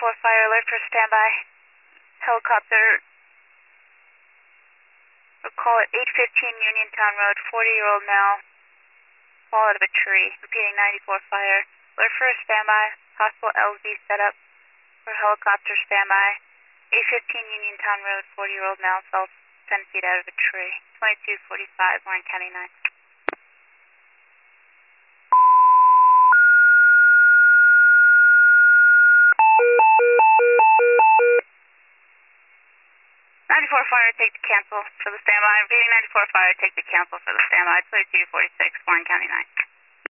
94 fire alert for standby. Helicopter, we'll call it 815 Uniontown Road, 40-year-old male, fall out of a tree. Repeating 94 fire. Alert for a standby. Possible LZ setup for helicopter standby. 815 Uniontown Road, 40-year-old male, fell 10 feet out of a tree. 2245, Warren County 9. 94 fire, take the cancel for the standby. Repeating 94 fire, take the cancel for the standby. 2246, Warren County 9.